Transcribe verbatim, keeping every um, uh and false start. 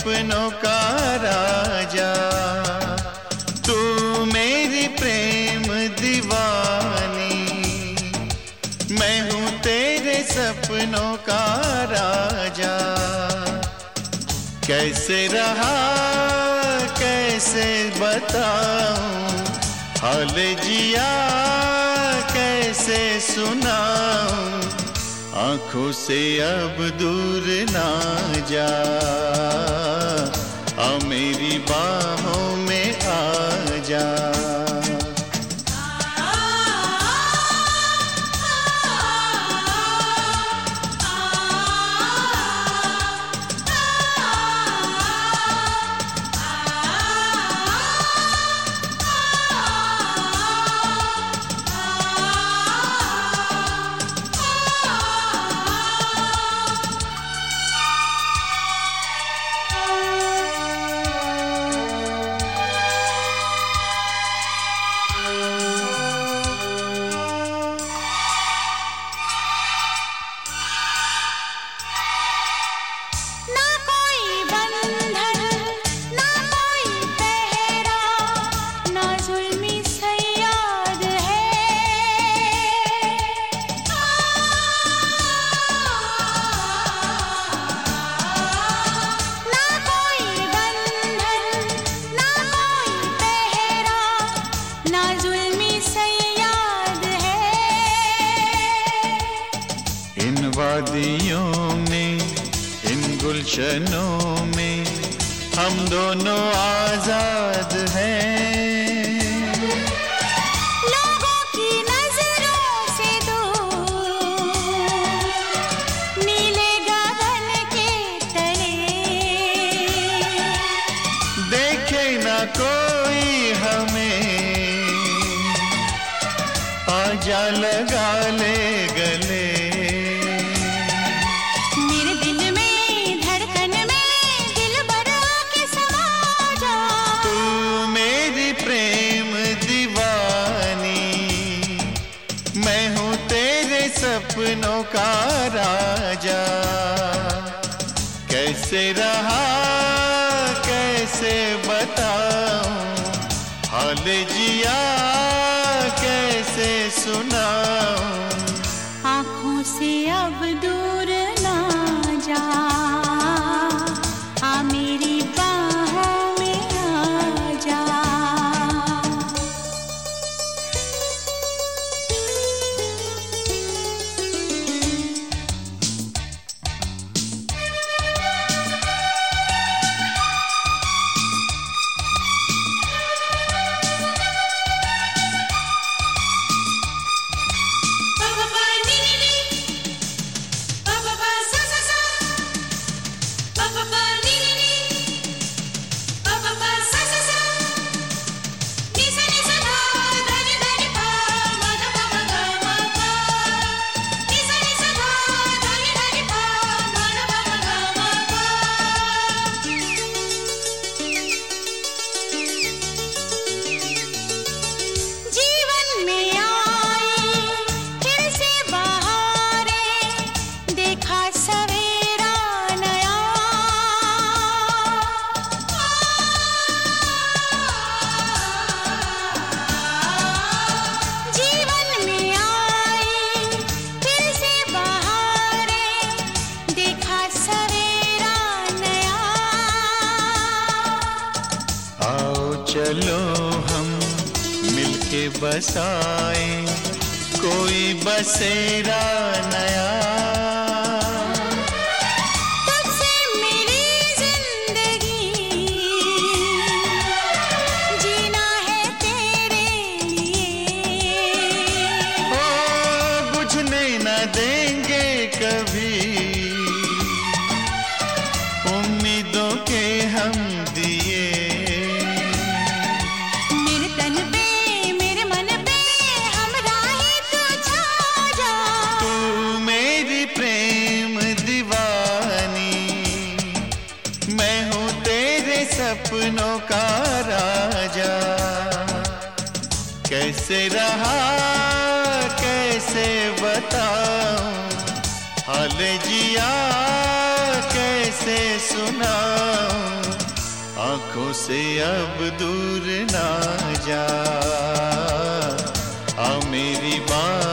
सपनों का राजा, तू मेरी प्रेम दीवानी, मैं हूँ तेरे सपनों का राजा। कैसे रहा कैसे बताऊं, हाल जिया कैसे सुनाऊं, आँखों से अब दूर ना जा, आ मेरी बाहों में आ जा। वादियों में इन गुलशनों में हम दोनों आजाद हैं, लोगों की नजरों से दूर नीले गगन के तले, देखे ना कोई हमें आजा लगा ले गले। सपनों का राजा, कैसे रहा कैसे बताऊं, हाल जिया कैसे सुनाऊं, आँखों से अब दूर ना जा, आ मेरी बाहों में आ जा। चलो हम मिलके बसाए कोई बसेरा नया, तुझसे मेरी जिंदगी जीना है तेरे लिए, ओ बुझने न देंगे कभी उम्मीदों के हम दिए। सपनों का राजा, कैसे रहा कैसे बताऊं, हाल जिया कैसे सुनाऊं, आंखों से अब दूर ना जा, आ मेरी बात